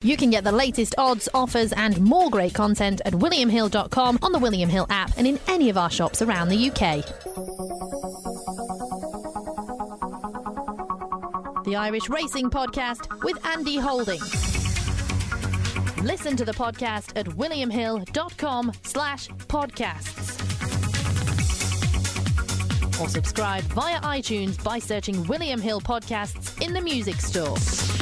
You can get the latest odds, offers and more great content at williamhill.com, on the William Hill app and in any of our shops around the UK. The Irish Racing Podcast with Andy Holding. Listen to the podcast at williamhill.com/podcasts. Or subscribe via iTunes by searching William Hill Podcasts in the music store.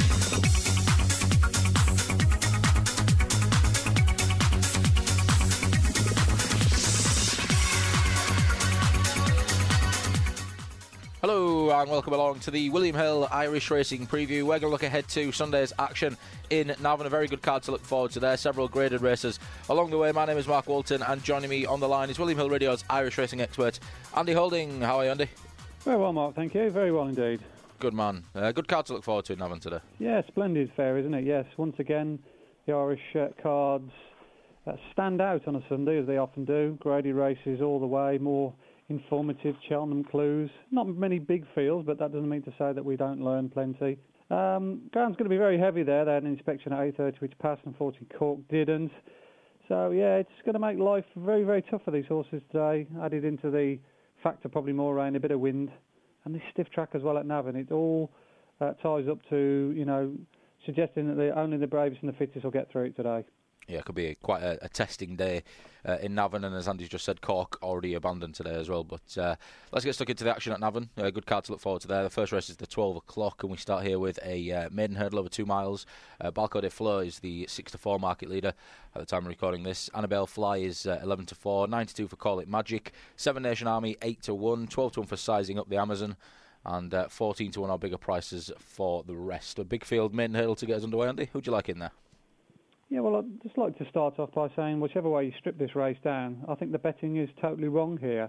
Hello and welcome along to the William Hill Irish Racing Preview. We're going to look ahead to Sunday's action in Navan. A very good card to look forward to there. Several graded races along the way. My name is Mark Walton and joining me on the line is William Hill Radio's Irish racing expert, Andy Holding. How are you, Andy? Very well, Mark, thank you. Very well indeed. Good man. Good card to look forward to in Navan today. Yeah, splendid fair, isn't it? Yes, once again, the Irish cards stand out on a Sunday, as they often do. Graded races all the way, more informative Cheltenham clues. Not many big fields, but that doesn't mean to say that we don't learn plenty. Ground's going to be very heavy there. They had an inspection at 8:30 which passed, unfortunately Cork didn't. So yeah, it's going to make life very, very tough for these horses today. Added into the factor probably more rain, a bit of wind, and this stiff track as well at Navan. It all ties up to, suggesting that only the bravest and the fittest will get through it today. Yeah, it could be quite a testing day in Navan, and as Andy's just said, Cork already abandoned today as well. But let's get stuck into the action at Navan. Good card to look forward to there. The first race is the 12 o'clock, and we start here with a maiden hurdle over 2 miles. Balco de Fleur is the 6-4 market leader at the time of recording this. Annabelle Fly is 11-4, 92 for Call It Magic, 7 Nation Army 8-1, 12-1 for Sizing Up the Amazon, and 14-1 are bigger prices for the rest. A big field maiden hurdle to get us underway, Andy. Who'd you like in there? Yeah, well, I'd just like to start off by saying whichever way you strip this race down, I think the betting is totally wrong here.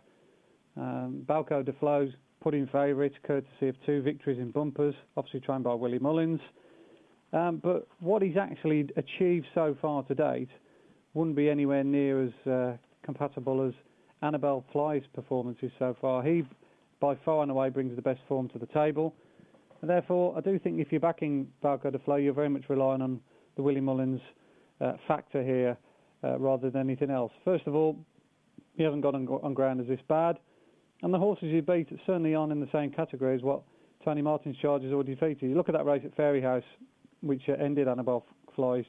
Balco de Flo's put in favourite, courtesy of 2 victories in bumpers, obviously trained by Willie Mullins. But what he's actually achieved so far to date wouldn't be anywhere near as compatible as Annabelle Fly's performances so far. He, by far and away, brings the best form to the table. And therefore, I do think if you're backing Balco de Flo, you're very much relying on the Willie Mullins factor here rather than anything else. First of all, he hasn't got on ground as this bad, and the horses he beat certainly aren't in the same category as what Tony Martin's charges or defeated. You look at that race at Fairyhouse, which ended Annabelle Fly's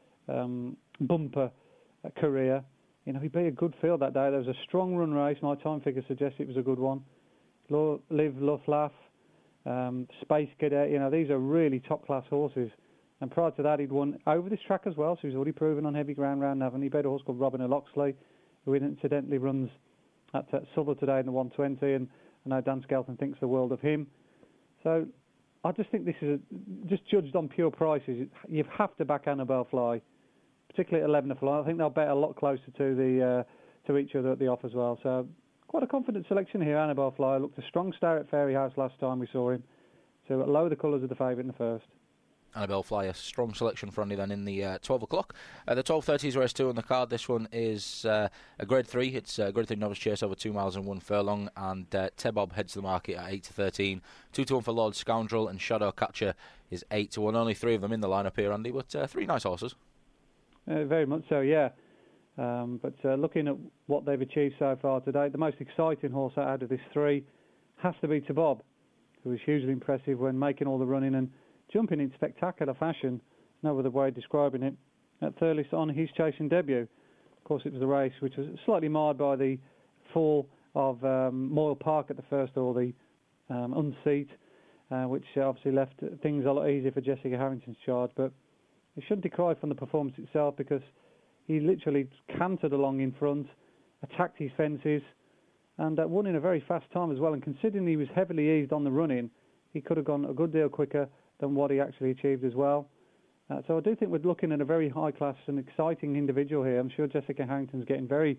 bumper career. He beat a good field that day. There was a strong run race. My time figure suggests it was a good one. Live, Luff, Laugh, Space Cadet. These are really top class horses. And prior to that, he'd won over this track as well, so he's already proven on heavy ground round Navan. He beat a horse called Robin Loxley, who incidentally runs at Southall today in the 120, and I know Dan Skelton thinks the world of him. So I just think this is, just judged on pure prices, you have to back Annabelle Fly, particularly at 11 to fly. I think they'll bet a lot closer to each other at the off as well. So quite a confident selection here, Annabelle Fly. Looked a strong start at Fairyhouse last time we saw him. So lower the colours of the favourite in the first. Annabelle Fly, a strong selection for Andy then in the 12 o'clock. The 12:30 is race 2 on the card. This one is a Grade 3. It's a Grade 3 novice chase over 2 miles and 1 furlong, and Tebob heads the market at 8-13. 2-1 for Lord Scoundrel, and Shadow Catcher is 8-1. Only 3 of them in the lineup here, Andy, but 3 nice horses. Very much so, yeah. But looking at what they've achieved so far today, the most exciting horse out of this 3 has to be Tebob, who was hugely impressive when making all the running and jumping in spectacular fashion, no other way of describing it, at Thurles on his chasing debut. Of course, it was the race which was slightly marred by the fall of Moyle Park at the first, or the unseat, which obviously left things a lot easier for Jessica Harrington's charge. But it shouldn't decry from the performance itself, because he literally cantered along in front, attacked his fences, and won in a very fast time as well. And considering he was heavily eased on the running, he could have gone a good deal quicker than what he actually achieved as well. So I do think we're looking at a very high-class and exciting individual here. I'm sure Jessica Harrington's getting very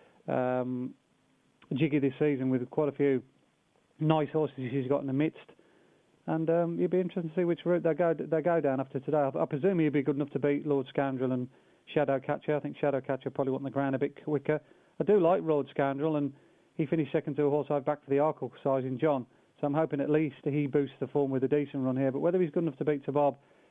jiggy this season with quite a few nice horses she's got in the midst. And you'll be interested to see which route they go down after today. I presume he'll be good enough to beat Lord Scoundrel and Shadow Catcher. I think Shadow Catcher probably want the ground a bit quicker. I do like Lord Scoundrel, and he finished second to a horse I've backed for the Arkle Sizing John. So I'm hoping at least he boosts the form with a decent run here. But whether he's good enough to beat Tebob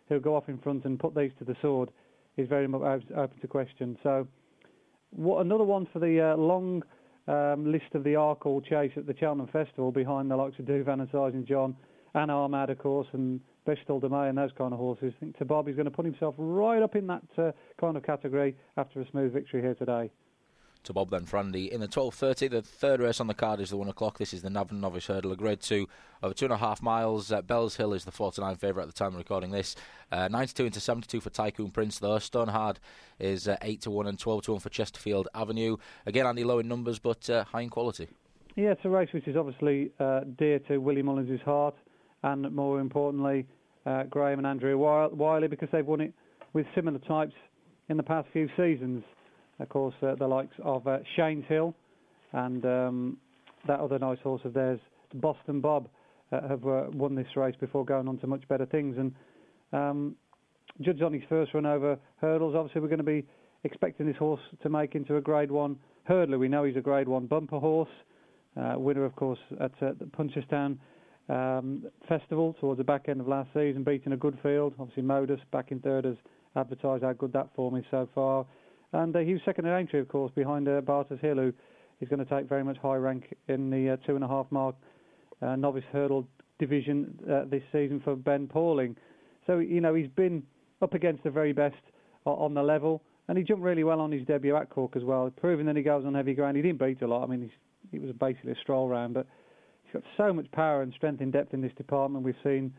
who'll go off in front and put these to the sword is very much open to question. So another one for the long list of the Arkle chase at the Cheltenham Festival, behind the likes of Douvan and Sergeant John and Armad, of course, and Bristol de May and those kind of horses. I think Tabob is going to put himself right up in that kind of category after a smooth victory here today. Tabob then for Andy. In the 12:30, the third race on the card is the 1 o'clock. This is the Navan Novice Hurdle, a Grade 2 over 2.5 miles. Bells Hill is the 4-9 favourite at the time of recording this. 92 into 72 for Tycoon Prince, though. Stonehard is 8-1 and 12-1 for Chesterfield Avenue. Again, Andy, low in numbers, but high in quality. Yeah, it's a race which is obviously dear to Willie Mullins' heart, and more importantly, Graham and Andrew Wiley, because they've won it with similar types in the past few seasons. Of course, the likes of Shane's Hill and that other nice horse of theirs, Boston Bob, have won this race before going on to much better things. And judged on his first run over hurdles, obviously we're going to be expecting this horse to make into a Grade 1 hurdler. We know he's a Grade 1 bumper horse, winner, of course, at the Punchestown Festival towards the back end of last season, beating a good field. Obviously Modus back in third has advertised how good that form is so far. And he was second at Aintree, of course, behind Barters Hill, who is going to take very much high rank in the 2.5 mile novice hurdle division this season for Ben Pauling. So, he's been up against the very best on the level, and he jumped really well on his debut at Cork as well, proving that he goes on heavy ground. He didn't beat a lot. I mean, it was basically a stroll round, but he's got so much power and strength and depth in this department. We've seen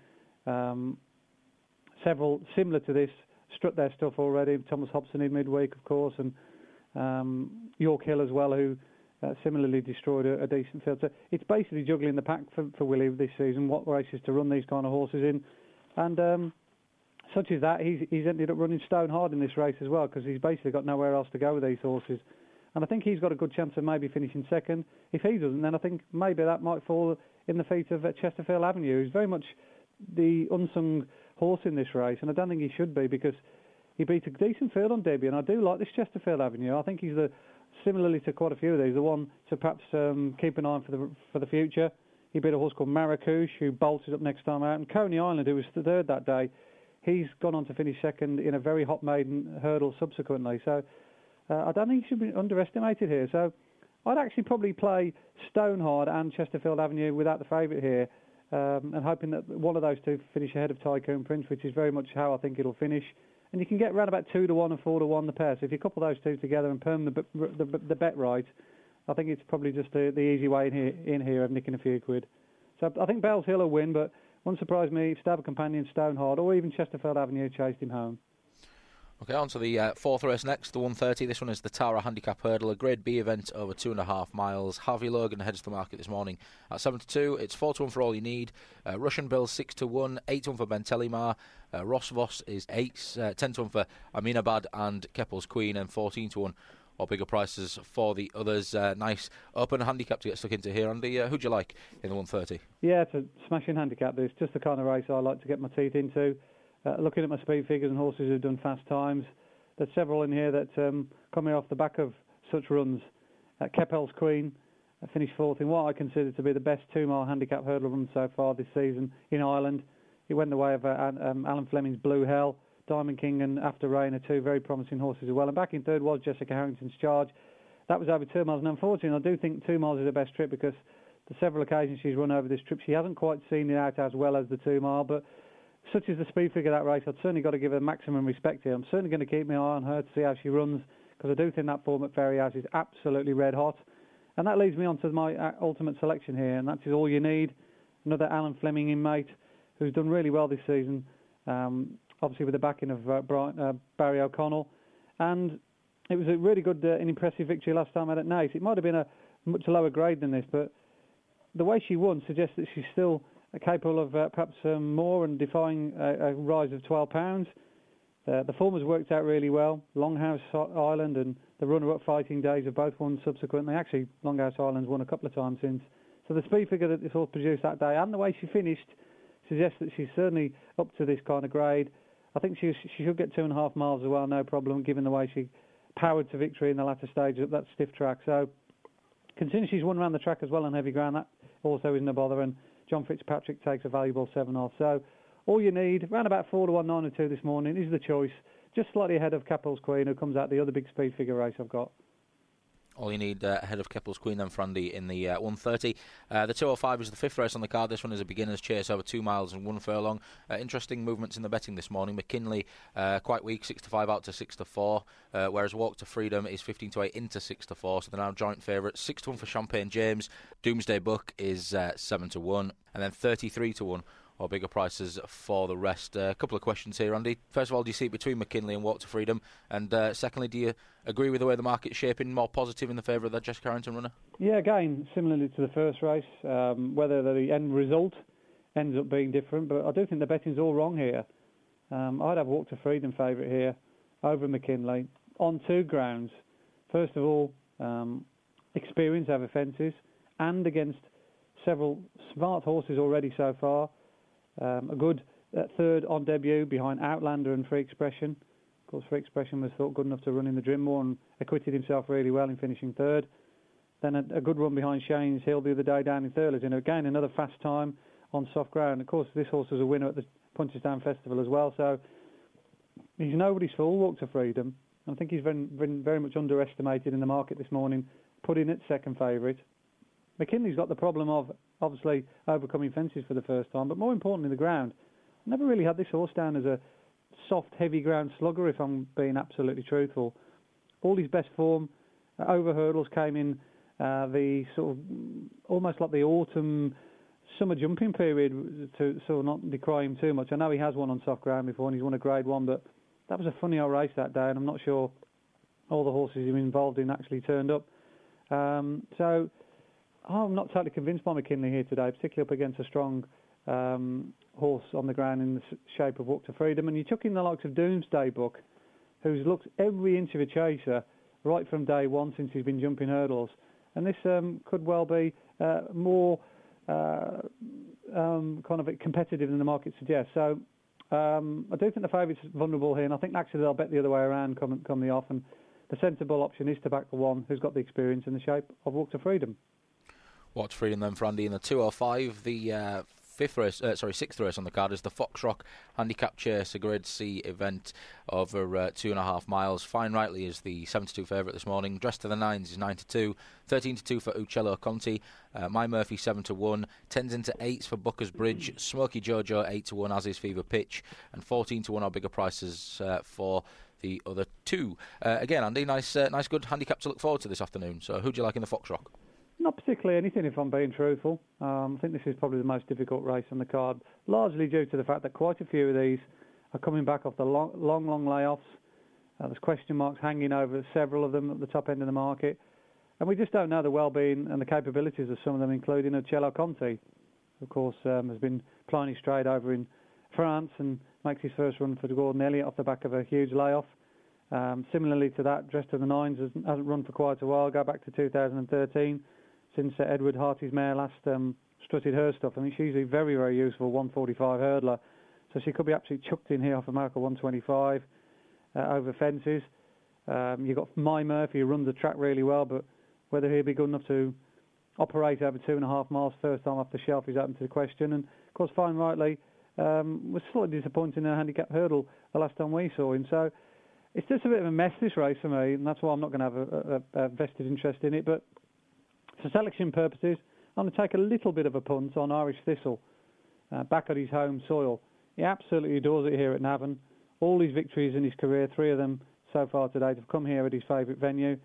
several similar to this strut their stuff already. Thomas Hobson in midweek, of course, and York Hill as well, who similarly destroyed a decent field. So it's basically juggling the pack for Willie this season, what races to run these kind of horses in. And such as that, he's ended up running stone hard in this race as well, because he's basically got nowhere else to go with these horses. And I think he's got a good chance of maybe finishing second. If he doesn't, then I think maybe that might fall in the feet of Chesterfield Avenue, who's very much the unsung horse in this race, and I don't think he should be, because he beat a decent field on debut, and I do like this Chesterfield Avenue. I think he's similarly to quite a few of these, the one to perhaps keep an eye on for the future. He beat a horse called Marrakesh, who bolted up next time out, and Coney Island, who was third that day, he's gone on to finish second in a very hot maiden hurdle subsequently. So I don't think he should be underestimated here. So I'd actually probably play Stonehard and Chesterfield Avenue without the favourite here, and hoping that one of those two finish ahead of Tycoon Prince, which is very much how I think it'll finish. And you can get around about 2-1 and 4-1 the pair. So if you couple those two together and perm the bet right, I think it's probably just the easy way in here of nicking a few quid. So I think Bells Hill will win, but wouldn't surprise me if Stabber Companion, Stonehard, or even Chesterfield Avenue chased him home. Okay, on to the fourth race next, the 1:30. This one is the Tara Handicap Hurdle, a Grade B event over 2.5 miles. Harvey Logan heads to the market this morning at 7-2. It's 4-1 for All You Need. Russian Bill 6-1, 8-1 for Ben Telimar. Ross Voss is 8, 10-1 for Aminabad and Keppel's Queen, and 14-1 or bigger prices for the others. Nice open handicap to get stuck into here. Andy, who'd you like in the 1:30? Yeah, it's a smashing handicap. It's just the kind of race I like to get my teeth into. Looking at my speed figures and horses who've done fast times, there's several in here that coming off the back of such runs. Keppel's Queen finished fourth in what I consider to be the best 2-mile handicap hurdle run so far this season in Ireland. He went the way of Alan Fleming's Blue Hell. Diamond King and After Rain are two very promising horses as well. And back in third was Jessica Harrington's Charge. That was over 2 miles. And unfortunately, I do think 2 miles is the best trip, because the several occasions she's run over this trip, she hasn't quite seen it out as well as the 2 mile. But such is the speed figure of that race, I've certainly got to give her maximum respect here. I'm certainly going to keep my eye on her to see how she runs, because I do think that form at Ferry House is absolutely red hot. And that leads me on to my ultimate selection here, and that is All You Need, another Alan Fleming inmate who's done really well this season, obviously with the backing of Barry O'Connell. And it was a really good and impressive victory last time out at Naas. It might have been a much lower grade than this, but the way she won suggests that she's still capable of perhaps more and defying a rise of £12. The form has worked out really well. Longhouse Island and the runner-up Fighting Days have both won subsequently. Actually, Longhouse Island's won a couple of times since. So the speed figure that this horse produced that day and the way she finished suggests that she's certainly up to this kind of grade. I think she should get 2.5 miles as well, no problem, given the way she powered to victory in the latter stage of that stiff track. So, considering she's won around the track as well on heavy ground, that also isn't a bother. And John Fitzpatrick takes a valuable 7 off. So, all you need, around about 4 to 1, 9 or 2 this morning, is the choice. Just slightly ahead of Capel's Queen, who comes out the other big speed figure race I've got. All you need ahead of Keppel's Queen then for Andy in the 1:30. The 2:05 is the fifth race on the card. This one is a beginner's chase over 2 miles and 1 furlong. Interesting movements in the betting this morning. McKinley quite weak, 6-5 out to 6-4, whereas Walk to Freedom is 15-8 into 6-4, so they're now joint favourites. 6-1 for Champagne James. Doomsday Book is 7-1, and then 33-1. Or bigger prices for the rest. A couple of questions here, Andy. First of all, do you see it between McKinley and Walk to Freedom? And secondly, do you agree with the way the market's shaping, more positive in the favour of the Jess Carrington runner? Yeah, again, similarly to the first race, whether the end result ends up being different, but I do think the betting's all wrong here. I'd have Walk to Freedom favourite here over McKinley on 2 grounds. First of all, experience over fences and against several smart horses already so far. A good third on debut behind Outlander and Free Expression. Of course, Free Expression was thought good enough to run in the Drinmore and acquitted himself really well in finishing third. Then a good run behind Shane's Hill the other day down in Thurles. And again, another fast time on soft ground. Of course, this horse was a winner at the Punchestown Festival as well. So he's nobody's fool, Walk to Freedom. I think he's been very much underestimated in the market this morning, put in at second favourite. McKinley's got the problem of obviously overcoming fences for the first time, but more importantly the ground. I never really had this horse down as a soft, heavy ground slugger, if I'm being absolutely truthful. All his best form over hurdles came in the sort of almost like the autumn summer jumping period, to sort of not decry him too much. I know he has won on soft ground before and he's won a grade 1, but that was a funny old race that day, and I'm not sure all the horses he was involved in actually turned up. So I'm not totally convinced by McKinley here today, particularly up against a strong horse on the ground in the shape of Walk to Freedom. And you took in the likes of Doomsday Book, who's looked every inch of a chaser right from day one since he's been jumping hurdles. And this could well be more kind of competitive than the market suggests. So I do think the favourite's vulnerable here, and I think actually they'll bet the other way around come the off. And the sensible option is to back the one who's got the experience in the shape of Walk to Freedom. Walk to Freedom then for Andy in the 2:05. The sixth race on the card is the Foxrock Handicap Chase, a Grade C event over 2.5 miles. Fine Rightly is the 7-2 favourite this morning. Dressed to the Nines is 9-2, 13-2 for Uccello Conti. My Murphy 7-1, 10s into 8s for Booker's Bridge. Smoky Jojo 8-1, as is Fever Pitch, and 14-1 are bigger prices for the other two. Again, Andy, nice good handicap to look forward to this afternoon. So who do you like in the Foxrock? Not particularly anything, if I'm being truthful. I think this is probably the most difficult race on the card, largely due to the fact that quite a few of these are coming back off the long layoffs. There's question marks hanging over several of them at the top end of the market. And we just don't know the well-being and the capabilities of some of them, including Uccello Conti. Of course, has been plying his trade over in France and makes his first run for Gordon Elliott off the back of a huge layoff. Similarly to that, Dressed to the Nines hasn't run for quite a while. Go back to 2013. Since Edward Harty's mare last strutted her stuff. I mean, she's a very, very useful 145 hurdler. So she could be absolutely chucked in here off America 125 over fences. You've got My Murphy, who runs the track really well, but whether he'll be good enough to operate over 2.5 miles first time off the shelf is open to the question. And, of course, Fine Rightly was slightly disappointing in a handicap hurdle the last time we saw him. So it's just a bit of a mess, this race, for me, and that's why I'm not going to have a vested interest in it. But for selection purposes, I'm going to take a little bit of a punt on Irish Thistle, back at his home soil. He absolutely adores it here at Navan. All his victories in his career, 3 of them so far to date, have come here at his favourite venue.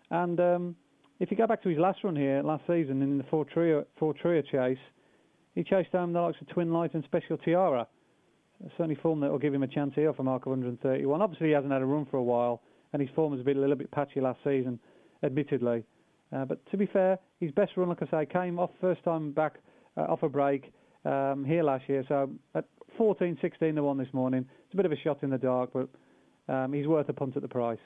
And if you go back to his last run here last season in the Fortria chase, he chased home the likes of Twin Light and Special Tiara. Certainly form that will give him a chance here for Mark 131. Obviously, he hasn't had a run for a while, and his form has been a little bit patchy last season, admittedly. But to be fair, his best run, like I say, came off first time back off a break here last year. So at 14-16-1 this morning, it's a bit of a shot in the dark, but he's worth a punt at the price.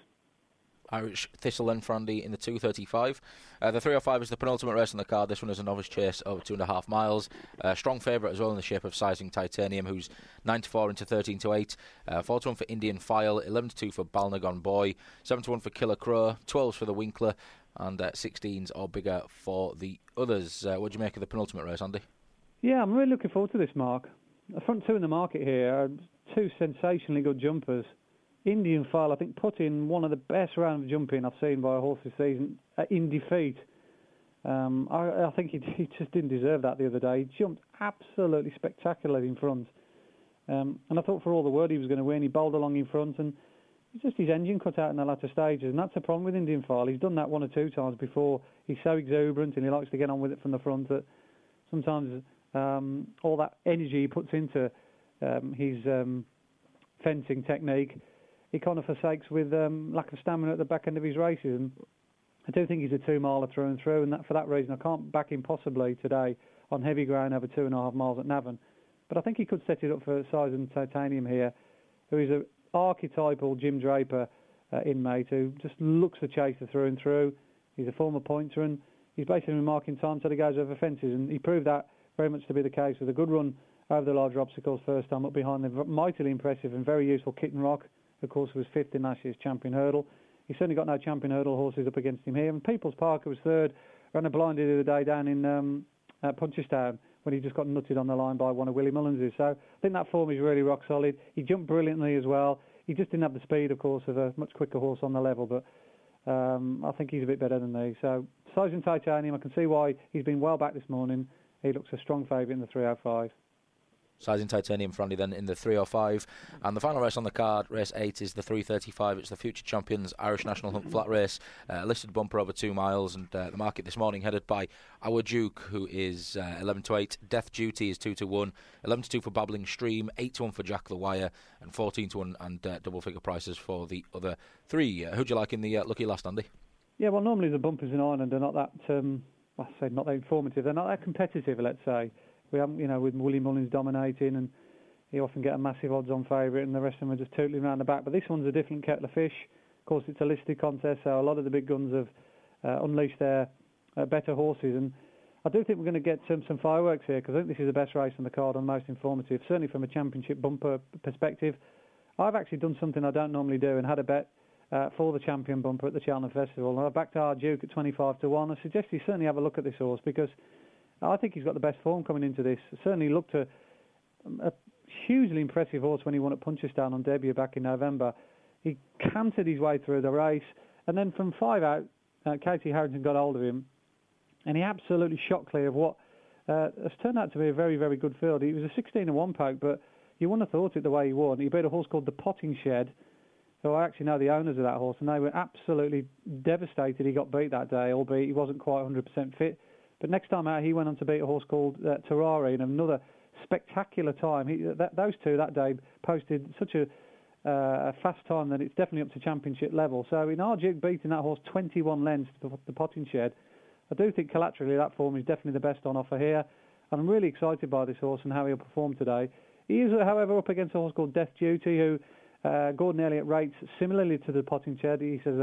Irish Thistle then for Andy in the 2:35. The 3:05 is the penultimate race on the card. This one is a novice chase over 2.5 miles. Strong favourite as well in the shape of Sizing Titanium, who's 9-4 into 13-8. 4-1 for Indian File, 11-2 for Balnagon Boy, 7-1 for Killer Crow, 12s for the Winkler, and 16s or bigger for the others. What do you make of the penultimate race, Andy? Yeah, I'm really looking forward to this, Mark. The front two in the market here are two sensationally good jumpers. Indian File, I think, put in one of the best rounds of jumping I've seen by a horse this season in defeat. I think he just didn't deserve that the other day. He jumped absolutely spectacularly in front. And I thought for all the word he was going to win, he bowled along in front, and it's just his engine cut out in the latter stages. And that's the problem with Indian File. He's done that one or two times before. He's so exuberant and he likes to get on with it from the front that sometimes all that energy he puts into his fencing technique, he kind of forsakes with lack of stamina at the back end of his races. And I do think he's a 2-miler through and through, and that, for that reason I can't back him possibly today on heavy ground over 2.5 miles at Navan. But I think he could set it up for Seisant Titanium here, who is an archetypal Jim Draper inmate who just looks the chaser through and through. He's a former pointer, and he's basically marking time till he goes over fences, and he proved that very much to be the case with a good run over the larger obstacles first time up behind the mightily impressive and very useful Kitten Rock. Of course, was fifth in last year's champion hurdle. He's certainly got no champion hurdle horses up against him here. And People's Parker was third, ran a blinded the other day down in Punchestown when he just got nutted on the line by one of Willie Mullins's. So I think that form is really rock solid. He jumped brilliantly as well. He just didn't have the speed, of course, of a much quicker horse on the level, but I think he's a bit better than these. So Seisant Titanium, I can see why he's been well back this morning. He looks a strong favourite in the 305. Seisant Titanium for Andy then in the 305. And the final race on the card, race 8, is the 335. It's the Future Champions Irish National Hunt Flat Race. Listed bumper over 2 miles, and the market this morning headed by Our Duke, who is 11-8. Death Duty is 2-1. 11-2 for Babbling Stream, 8-1 for Jack the Wire, and 14-1 and double figure prices for the other 3. Who'd you like in the lucky last, Andy? Yeah, well, normally the bumpers in Ireland are not that, I say not that informative. They're not that competitive, let's say. We haven't, with Willie Mullins dominating, and you often get a massive odds-on favourite, and the rest of them are just tootling around the back. But this one's a different kettle of fish. Of course, it's a listed contest, so a lot of the big guns have unleashed their better horses. And I do think we're going to get some fireworks here, because I think this is the best race on the card and most informative, certainly from a championship bumper perspective. I've actually done something I don't normally do and had a bet for the champion bumper at the Cheltenham Festival. And I backed Our Duke at 25-1. I suggest you certainly have a look at this horse, because I think he's got the best form coming into this. Certainly looked a hugely impressive horse when he won at Punchestown on debut back in November. He cantered his way through the race, and then from 5 out, Katie Harrington got hold of him, and he absolutely shot clear of what has turned out to be a very, very good field. He was a 16-1 poke, but you wouldn't have thought it the way he won. He beat a horse called the Potting Shed, who I actually know the owners of that horse, and they were absolutely devastated he got beat that day, albeit he wasn't quite 100% fit. But next time out, he went on to beat a horse called Terrari in another spectacular time. Those two that day posted such a fast time that it's definitely up to championship level. So in Our Duke beating that horse 21 lengths to the Potting Shed, I do think collaterally that form is definitely the best on offer here. And I'm really excited by this horse and how he'll perform today. He is, however, up against a horse called Death Duty, who Gordon Elliott rates similarly to the Potting Shed. He says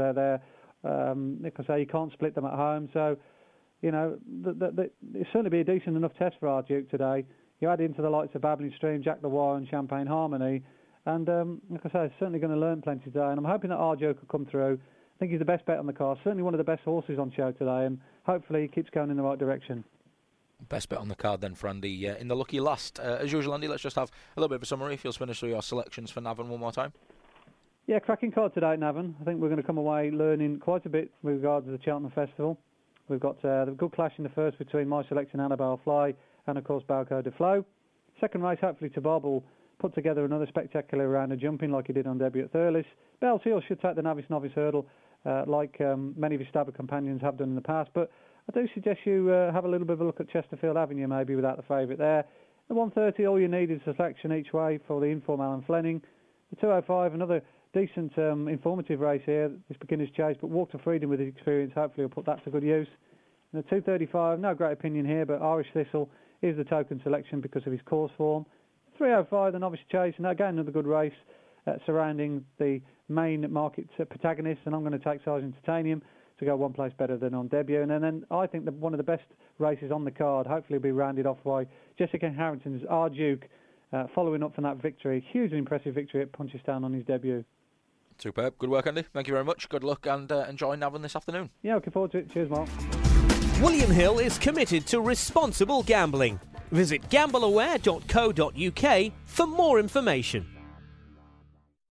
like I say, you can't split them at home. So it'll certainly be a decent enough test for Our Duke today. You add into the likes of Babbling Stream, Jack the Wire and Champagne Harmony, and like I say, certainly going to learn plenty today, and I'm hoping that Our Duke will come through. I think he's the best bet on the card, certainly one of the best horses on show today, and hopefully he keeps going in the right direction. Best bet on the card then for Andy in the lucky last. As usual, Andy, let's just have a little bit of a summary. If you'll finish through your selections for Navan one more time. Yeah, cracking card today at Navan. I think we're going to come away learning quite a bit with regards to the Cheltenham Festival. We've got the good clash in the first between my selection Annabelle Fly and, of course, Balco de Flo. Second race, hopefully, Bob will put together another spectacular round of jumping like he did on debut at Thurles. Bell's Hill should take the Novice hurdle like many of his stabber companions have done in the past. But I do suggest you have a little bit of a look at Chesterfield Avenue, maybe, without the favourite there. The 130, all you need is a selection each way for the informal Alan Fleming. The 205, another decent informative race here, this beginner's chase, but Walk to Freedom with his experience, hopefully he'll put that to good use. And the 235, no great opinion here, but Irish Thistle is the token selection because of his course form. 305, the Novice Chase, and again another good race surrounding the main market protagonists, and I'm going to take Seisant Titanium to go one place better than on debut. And then I think that one of the best races on the card, hopefully will be rounded off by Jessica Harrington's Our Duke, following up from that victory, hugely impressive victory at Punchestown on his debut. Superb. Good work, Andy. Thank you very much. Good luck and enjoy Navan this afternoon. Yeah, looking forward to it. Cheers, Mark. William Hill is committed to responsible gambling. Visit gambleaware.co.uk for more information.